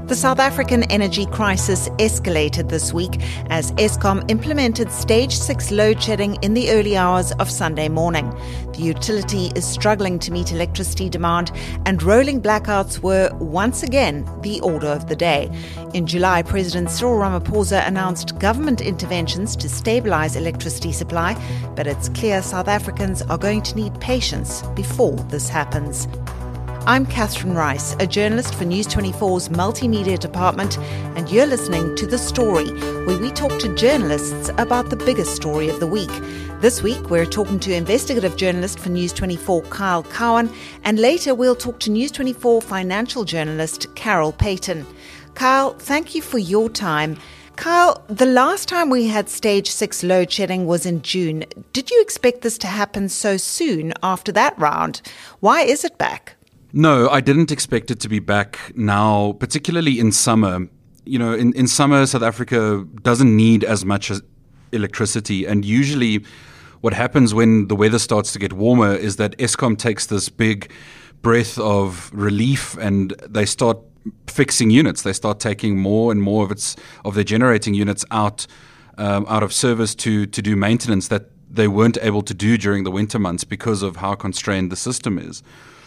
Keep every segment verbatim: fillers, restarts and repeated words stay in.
The South African energy crisis escalated this week as Eskom implemented stage six load shedding in the early hours of Sunday morning. The utility is struggling to meet electricity demand, and rolling blackouts were once again the order of the day. In July, President Cyril Ramaphosa announced government interventions to stabilize electricity supply, but it's clear South Africans are going to need patience before this happens. I'm Catherine Rice, a journalist for News twenty-four's multimedia department, and you're listening to The Story, where we talk to journalists about the biggest story of the week. This week, we're talking to investigative journalist for News twenty-four, Kyle Cowan, and later we'll talk to News twenty-four financial journalist, Carol Payton. Kyle, thank you for your time. Kyle, the last time we had stage six load shedding was in June. Did you expect this to happen so soon after that round? Why is it back? No, I didn't expect it to be back now, particularly in summer. You know, in, in summer, South Africa doesn't need as much as electricity. And usually what happens when the weather starts to get warmer is that Eskom takes this big breath of relief and they start fixing units. They start taking more and more of its of their generating units out um, out of service to to do maintenance that they weren't able to do during the winter months because of how constrained the system is.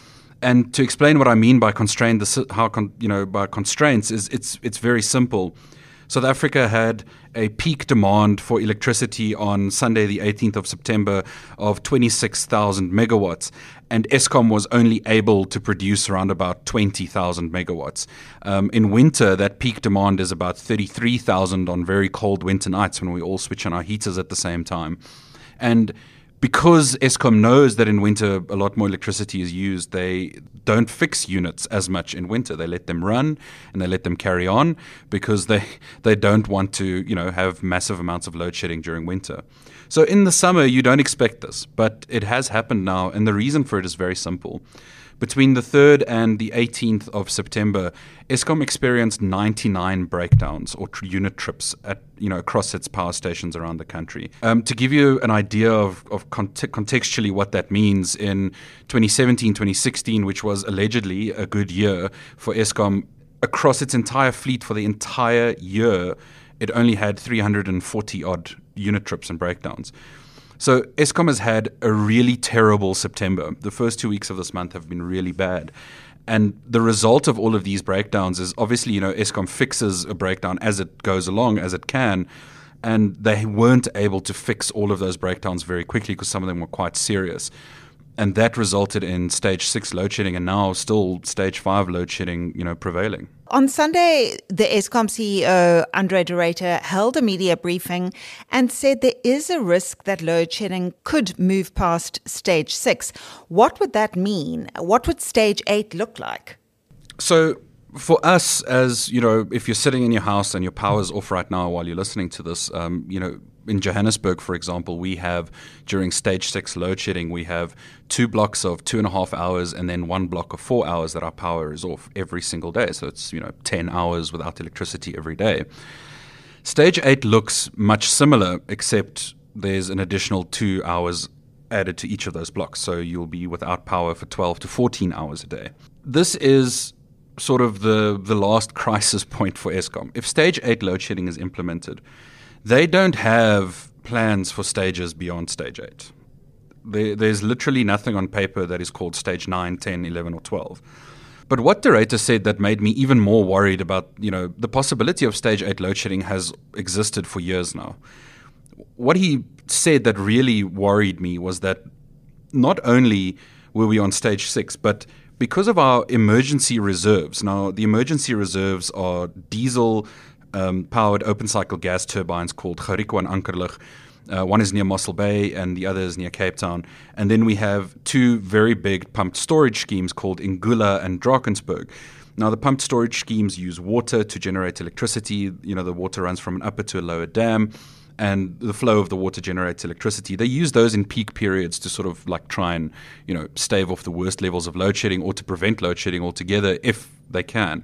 And to explain what I mean by constrained, the, how con, you know by constraints is it's it's very simple. South Africa had a peak demand for electricity on Sunday, the eighteenth of September, of twenty-six thousand megawatts, and Eskom was only able to produce around about twenty thousand megawatts. Um, in winter, that peak demand is about thirty-three thousand on very cold winter nights when we all switch on our heaters at the same time, and because Eskom knows that in winter a lot more electricity is used, they don't fix units as much in winter. They let them run and they let them carry on because they they don't want to, you know, have massive amounts of load shedding during winter. So in the summer, you don't expect this, but it has happened now, and the reason for it is very simple. Between the third and the eighteenth of September, Eskom experienced ninety-nine breakdowns or tr- unit trips at you know across its power stations around the country. Um, to give you an idea of, of cont- contextually what that means, in twenty seventeen, twenty sixteen, which was allegedly a good year for Eskom, across its entire fleet for the entire year, it only had three hundred forty odd unit trips and breakdowns. So Eskom has had a really terrible September. The first two weeks of this month have been really bad. And the result of all of these breakdowns is obviously, you know, Eskom fixes a breakdown as it goes along, as it can. And they weren't able to fix all of those breakdowns very quickly because some of them were quite serious. And that resulted in stage six load shedding and now still stage five load shedding, you know, prevailing. On Sunday, the Eskom C E O, Andre de Ruyter, held a media briefing and said there is a risk that load shedding could move past stage six. What would that mean? What would stage eight look like? So for us, as you know, if you're sitting in your house and your power's off right now while you're listening to this, um, you know, in Johannesburg, for example, we have, during stage six load shedding, we have two blocks of two and a half hours and then one block of four hours that our power is off every single day. So it's, you know, ten hours without electricity every day. Stage eight looks much similar, except there's an additional two hours added to each of those blocks. So you'll be without power for twelve to fourteen hours a day. This is sort of the, the last crisis point for Eskom. If stage eight load shedding is implemented, they don't have plans for stages beyond stage eight. There, there's literally nothing on paper that is called stage nine, ten, eleven, or twelve. But what de Ruyter said that made me even more worried about, you know, the possibility of stage eight load shedding has existed for years now. What he said that really worried me was that not only were we on stage six, but because of our emergency reserves. Now, the emergency reserves are diesel Um, powered open cycle gas turbines called Gericko and Ankerlig. Uh, one is near Mossel Bay and the other is near Cape Town. And then we have two very big pumped storage schemes called Ingula and Drakensberg. Now, the pumped storage schemes use water to generate electricity. You know, the water runs from an upper to a lower dam, and the flow of the water generates electricity. They use those in peak periods to sort of like try and, you know, stave off the worst levels of load shedding or to prevent load shedding altogether if they can.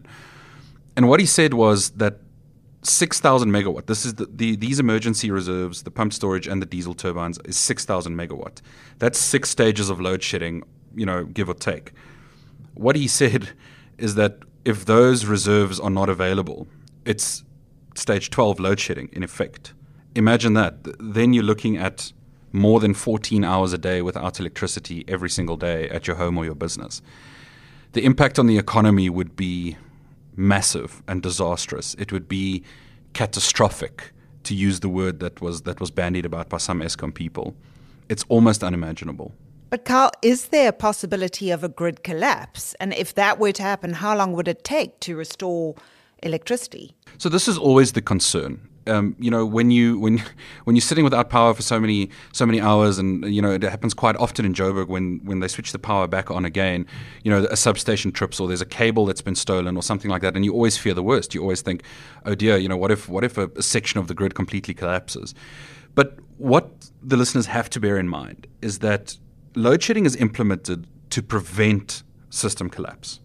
And what he said was that six thousand megawatt. This is the, the these emergency reserves, the pumped storage and the diesel turbines is six thousand megawatt. That's six stages of load shedding, you know, give or take. What he said is that if those reserves are not available, it's stage twelve load shedding in effect. Imagine that. Then you're looking at more than fourteen hours a day without electricity every single day at your home or your business. The impact on the economy would be massive and disastrous. It would be catastrophic, to use the word that was that was bandied about by some Eskom people. It's almost unimaginable. But Carl, is there a possibility of a grid collapse? And if that were to happen, how long would it take to restore electricity? So this is always the concern. Um, you know, when you when when you're sitting without power for so many so many hours, and you know it happens quite often in Joburg when when they switch the power back on again. You know, a substation trips, or there's a cable that's been stolen, or something like that, and you always fear the worst. You always think, oh dear, you know, what if what if a, a section of the grid completely collapses? But what the listeners have to bear in mind is that load shedding is implemented to prevent system collapse.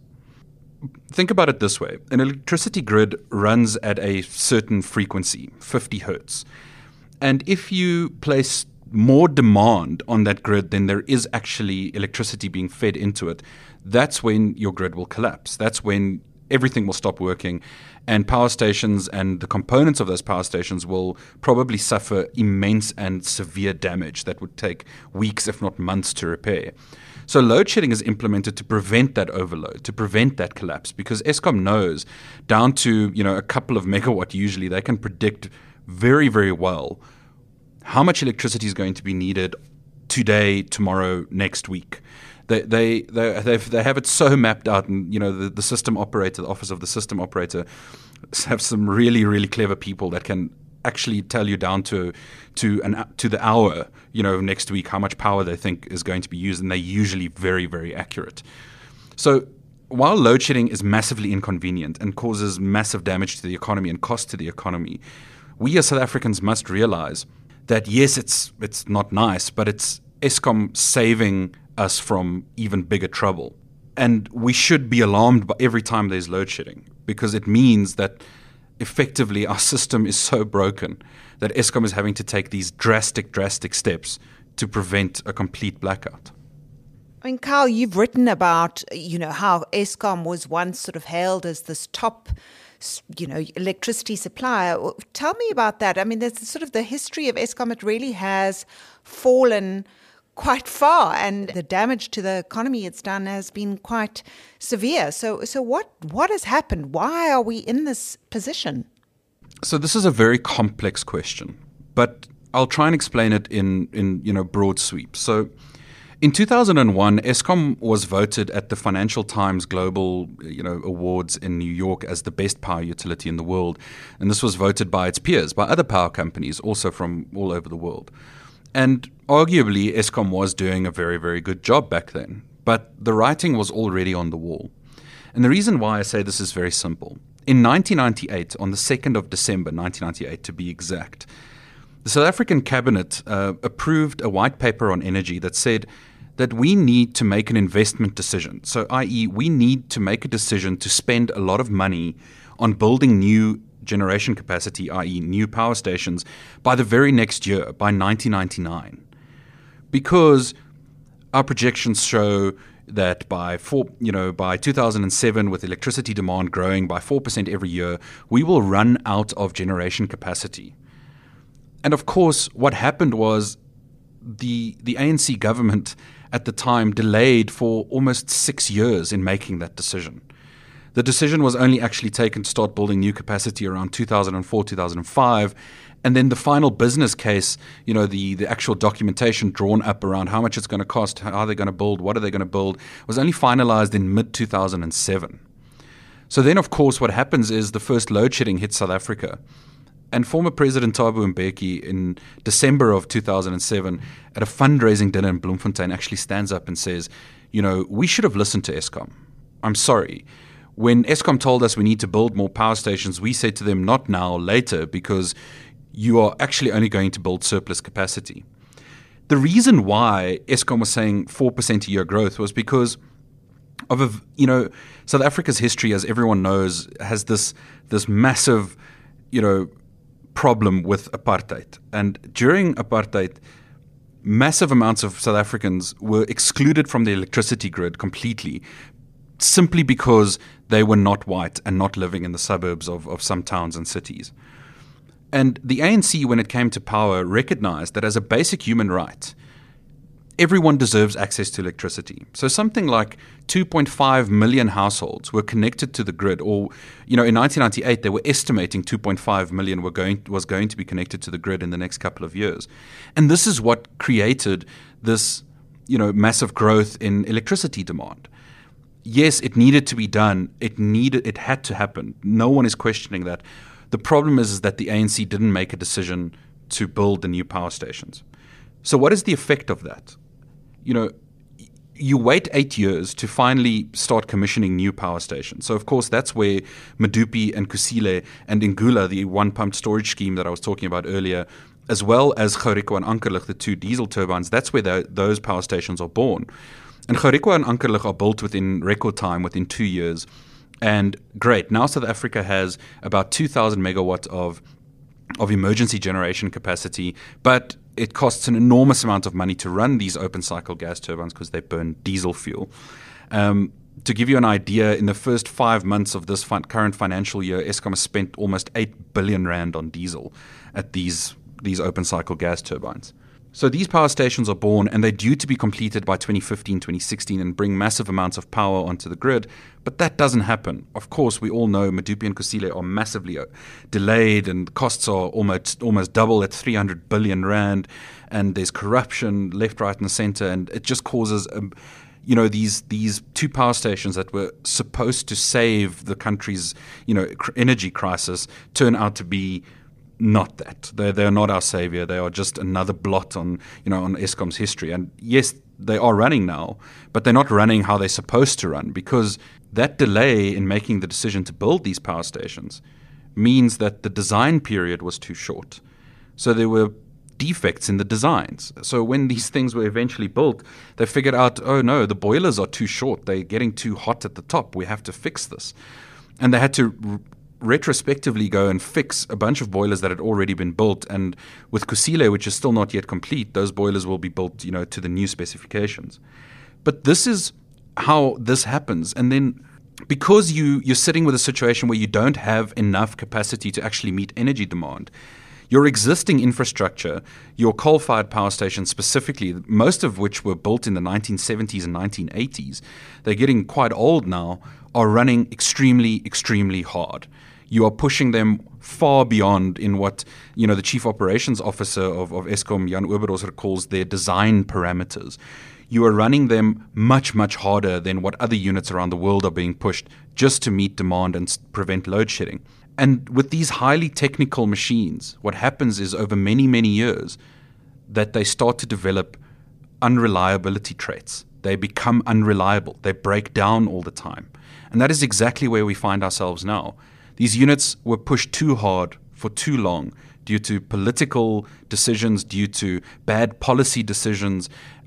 Think about it this way. An electricity grid runs at a certain frequency, fifty hertz. And if you place more demand on that grid than there is actually electricity being fed into it, that's when your grid will collapse. That's when everything will stop working, and power stations and the components of those power stations will probably suffer immense and severe damage that would take weeks, if not months, to repair. So load shedding is implemented to prevent that overload, to prevent that collapse, because Eskom knows down to, you know, a couple of megawatt usually, they can predict very, very well how much electricity is going to be needed today, tomorrow, next week. They they they they've, they have it so mapped out, and you know the, the system operator, the office of the system operator, have some really really clever people that can actually tell you down to to an to the hour, you know, next week how much power they think is going to be used, and they're usually very very accurate. So while load shedding is massively inconvenient and causes massive damage to the economy and cost to the economy, we as South Africans must realize that yes, it's it's not nice, but it's Eskom saving us from even bigger trouble. And we should be alarmed by every time there's load shedding, because it means that effectively our system is so broken that Eskom is having to take these drastic, drastic steps to prevent a complete blackout. I mean, Carl, you've written about, you know, how Eskom was once sort of hailed as this top, you know, electricity supplier. Tell me about that. I mean, there's sort of the history of Eskom. It really has fallen quite far, and the damage to the economy it's done has been quite severe. So, so what what has happened? Why are we in this position? So this is a very complex question, but I'll try and explain it in in you know broad sweeps. So, in two thousand one, Eskom was voted at the Financial Times Global you know Awards in New York as the best power utility in the world, and this was voted by its peers, by other power companies, also from all over the world. And arguably, Eskom was doing a very, very good job back then. But the writing was already on the wall. And the reason why I say this is very simple. In nineteen ninety-eight, on the second of December nineteen ninety-eight to be exact, the South African Cabinet uh, approved a white paper on energy that said that we need to make an investment decision. So, that is, we need to make a decision to spend a lot of money on building new generation capacity, that is new power stations, by the very next year, by nineteen ninety-nine. Because our projections show that by four, you know, by two thousand seven, with electricity demand growing by four percent every year, we will run out of generation capacity. And of course, what happened was the the A N C government at the time delayed for almost six years in making that decision. The decision was only actually taken to start building new capacity around two thousand four, two thousand five, and then the final business case, you know, the, the actual documentation drawn up around how much it's going to cost, how are they going to build, what are they going to build, was only finalized in mid two thousand seven. So then, of course, what happens is the first load shedding hits South Africa. And former President Thabo Mbeki in December of two thousand seven at a fundraising dinner in Bloemfontein actually stands up and says, you know, we should have listened to Eskom. I'm sorry. When Eskom told us we need to build more power stations, we said to them, not now, later, because you are actually only going to build surplus capacity. The reason why Eskom was saying four percent a year growth was because of, a, you know, South Africa's history, as everyone knows, has this this massive, you know, problem with apartheid. And during apartheid, massive amounts of South Africans were excluded from the electricity grid completely simply because they were not white and not living in the suburbs of, of some towns and cities. And the A N C, when it came to power, recognized that as a basic human right, everyone deserves access to electricity. So something like two point five million households were connected to the grid, or, you know, in nineteen ninety-eight, they were estimating two point five million were going was going to be connected to the grid in the next couple of years. And this is what created this, you know, massive growth in electricity demand. Yes, it needed to be done. It needed, it had to happen. No one is questioning that. The problem is, is that the A N C didn't make a decision to build the new power stations. So what is the effect of that? You know, you wait eight years to finally start commissioning new power stations. So, of course, that's where Medupi and Kusile and Ingula, the one-pumped storage scheme that I was talking about earlier, as well as Gourekoa and Ankerlig, the two diesel turbines, that's where the, those power stations are born. And Gourekoa and Ankerlig are built within record time, within two years. And great, now South Africa has about two thousand megawatts of of emergency generation capacity, but it costs an enormous amount of money to run these open cycle gas turbines because they burn diesel fuel. Um, to give you an idea, in the first five months of this fin- current financial year, Eskom has spent almost eight billion rand on diesel at these these open cycle gas turbines. So these power stations are born, and they're due to be completed by twenty fifteen, twenty sixteen and bring massive amounts of power onto the grid. But that doesn't happen. Of course, we all know Medupi and Kusile are massively delayed, and costs are almost almost double at three hundred billion rand. And there's corruption left, right, and center, and it just causes, um, you know, these these two power stations that were supposed to save the country's, you know, energy crisis turn out to be not that. They're, they're not our savior. They are just another blot on, you know, on Eskom's history. And yes, they are running now, but they're not running how they're supposed to run, because that delay in making the decision to build these power stations means that the design period was too short. So there were defects in the designs. So when these things were eventually built, they figured out, oh no, the boilers are too short. They're getting too hot at the top. We have to fix this. And they had to r- retrospectively go and fix a bunch of boilers that had already been built. And with Kusile, which is still not yet complete, those boilers will be built, you know, to the new specifications. But this is how this happens. And then because you, you're sitting with a situation where you don't have enough capacity to actually meet energy demand, your existing infrastructure, your coal-fired power stations specifically, most of which were built in the nineteen seventies and nineteen eighties, they're getting quite old now, are running extremely, extremely hard. You are pushing them far beyond in what, you know, the chief operations officer of, of Eskom, Jan Oberholzer, calls their design parameters. You are running them much, much harder than what other units around the world are being pushed just to meet demand and prevent load shedding. And with these highly technical machines, what happens is over many, many years that they start to develop unreliability traits. They become unreliable. They break down all the time. And that is exactly where we find ourselves now. These units were pushed too hard for too long due to political decisions, due to bad policy decisions,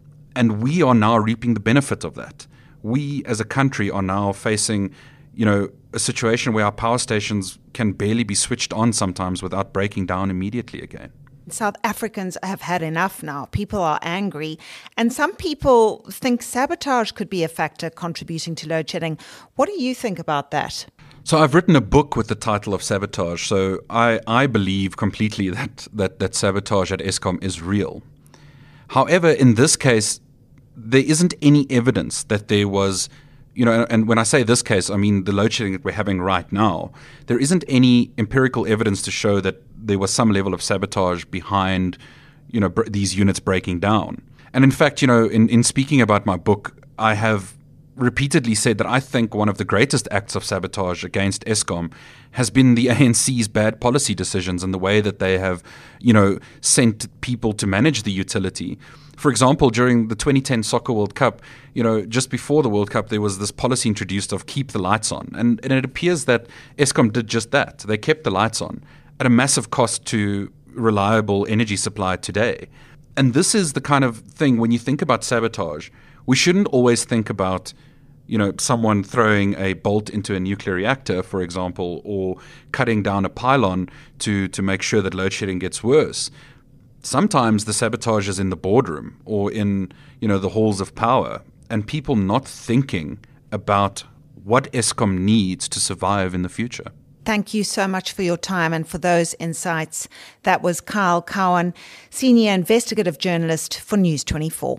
and we are now reaping the benefit of that. We as a country are now facing, you know, a situation where our power stations can barely be switched on sometimes without breaking down immediately again. South Africans have had enough now. People are angry. And some people think sabotage could be a factor contributing to load shedding. What do you think about that? So I've written a book with the title of Sabotage. So I, I believe completely that, that, that sabotage at Eskom is real. However, in this case, there isn't any evidence that there was, you know, and when I say this case, I mean the load shedding that we're having right now. There isn't any empirical evidence to show that there was some level of sabotage behind, you know, br- these units breaking down. And in fact, you know, in, in speaking about my book, I have repeatedly said that I think one of the greatest acts of sabotage against Eskom has been the A N C's bad policy decisions and the way that they have, you know, sent people to manage the utility. For example, during the twenty ten Soccer World Cup, you know, just before the World Cup, there was this policy introduced of keep the lights on. And, and it appears that Eskom did just that. They kept the lights on at a massive cost to reliable energy supply today. And this is the kind of thing, when you think about sabotage, we shouldn't always think about, you know, someone throwing a bolt into a nuclear reactor, for example, or cutting down a pylon to, to make sure that load shedding gets worse. Sometimes the sabotage is in the boardroom or in, you know, the halls of power, and people not thinking about what Eskom needs to survive in the future. Thank you so much for your time and for those insights. That was Kyle Cowan, Senior Investigative Journalist for News twenty-four.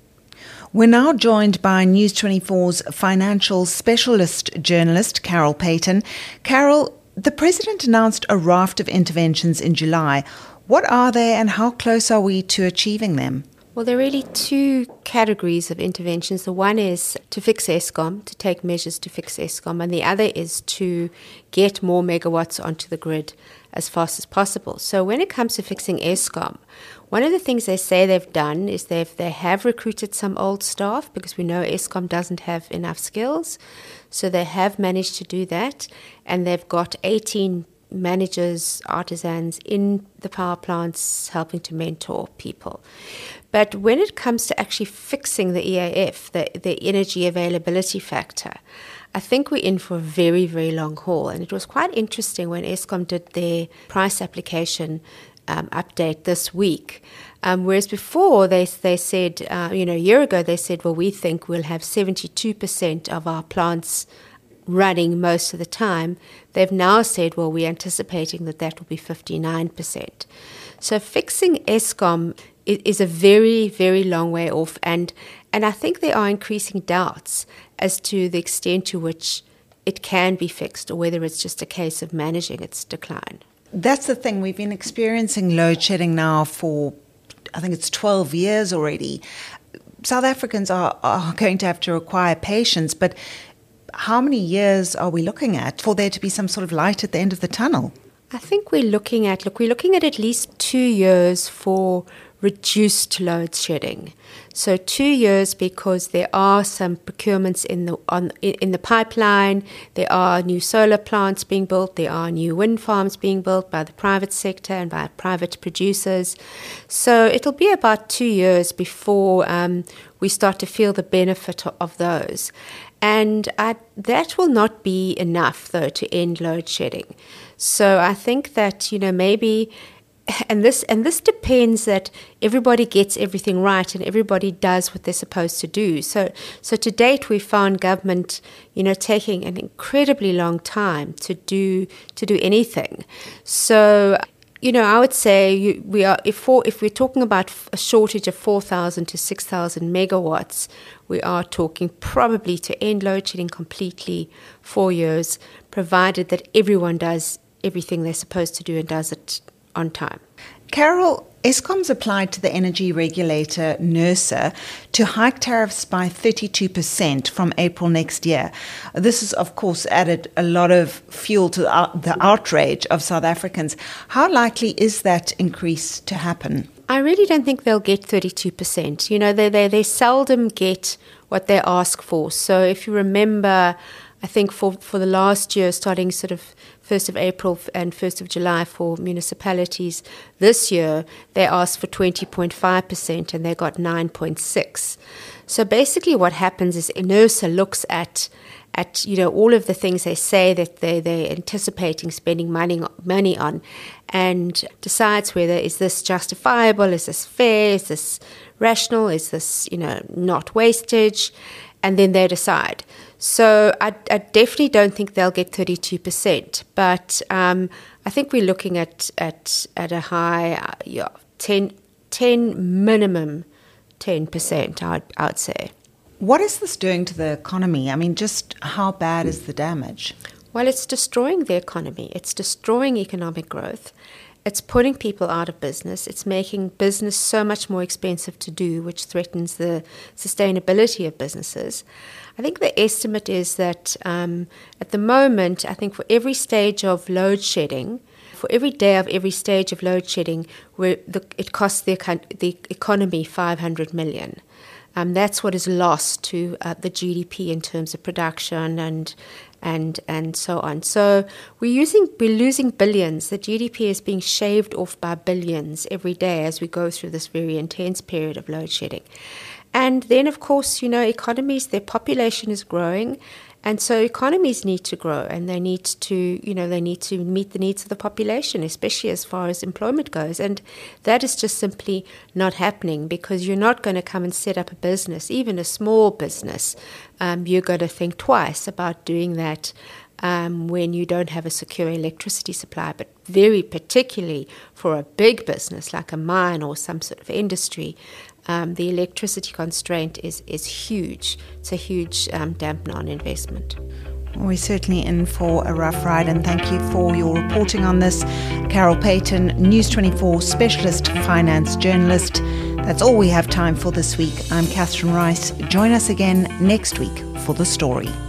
We're now joined by News twenty-four's financial specialist journalist, Carol Payton. Carol, the President announced a raft of interventions in July. What are they and how close are we to achieving them? Well, there are really two categories of interventions. The one is to fix Eskom, to take measures to fix Eskom, and the other is to get more megawatts onto the grid as fast as possible. So when it comes to fixing Eskom, one of the things they say they've done is they've, they have recruited some old staff because we know Eskom doesn't have enough skills. So they have managed to do that, and they've got eighteen managers, artisans in the power plants helping to mentor people. But when it comes to actually fixing the E A F, the, the energy availability factor, I think we're in for a very, very long haul. And it was quite interesting when Eskom did their price application um, update this week. Um, whereas before they they said, uh, you know, a year ago they said, well, we think we'll have seventy-two percent of our plants running most of the time. They've now said, well, we're anticipating that that will be fifty-nine percent. So fixing Eskom is a very, very long way off. And, and I think there are increasing doubts as to the extent to which it can be fixed or whether it's just a case of managing its decline. That's the thing. We've been experiencing load shedding now for, I think it's twelve years already. South Africans are, are going to have to require patience, but how many years are we looking at for there to be some sort of light at the end of the tunnel? I think we're looking at, look, we're looking at at least two years for reduced load shedding. So two years because there are some procurements in the on in the pipeline. There are new solar plants being built. There are new wind farms being built by the private sector and by private producers. So it'll be about two years before um, we start to feel the benefit of those. And I, that will not be enough, though, to end load shedding. So I think that, you know, maybe, and this and this depends that everybody gets everything right and everybody does what they're supposed to do. So so to date, we've found government, you know, taking an incredibly long time to do to do anything. So, you know, I would say you, we are if for, if we're talking about a shortage of four thousand to six thousand megawatts, we are talking probably to end load shedding completely four years, provided that everyone does everything they're supposed to do and does it on time. Carol, Eskom's applied to the energy regulator NERSA to hike tariffs by thirty-two percent from April next year. This has, of course, added a lot of fuel to the outrage of South Africans. How likely is that increase to happen? I really don't think they'll get thirty-two percent. You know, they, they, they seldom get what they ask for. So if you remember, I think for, for the last year, starting sort of first of April and first of July for municipalities, this year they asked for twenty point five percent and they got nine point six. So basically what happens is NERSA looks at at you know all of the things they say that they, they're anticipating spending money, money on and decides whether is this justifiable, is this fair, is this rational, is this, you know, not wastage, and then they decide. So I, I definitely don't think they'll get thirty-two percent, but um, I think we're looking at at, at a high, uh, yeah, ten, ten minimum ten percent, I'd, I'd say. What is this doing to the economy? I mean, just how bad is the damage? Well, it's destroying the economy. It's destroying economic growth. It's putting people out of business. It's making business so much more expensive to do, which threatens the sustainability of businesses. I think the estimate is that um, at the moment, I think for every stage of load shedding, for every day of every stage of load shedding, where the, it costs the, the economy five hundred million. Um, that's what is lost to uh, the G D P in terms of production and and and so on. So we're using we're losing billions. The G D P is being shaved off by billions every day as we go through this very intense period of load shedding. And then, of course, you know, economies, their population is growing, And so economies need to grow, and they need to, you know, they need to meet the needs of the population, especially as far as employment goes. And that is just simply not happening, because you're not going to come and set up a business, even a small business. Um, you're going to think twice about doing that um, when you don't have a secure electricity supply. But very particularly for a big business like a mine or some sort of industry, Um, the electricity constraint is, is huge. It's a huge um, dampener on investment. We're certainly in for a rough ride, and thank you for your reporting on this. Carol Payton, News twenty-four specialist finance journalist. That's all we have time for this week. I'm Catherine Rice. Join us again next week for The Story.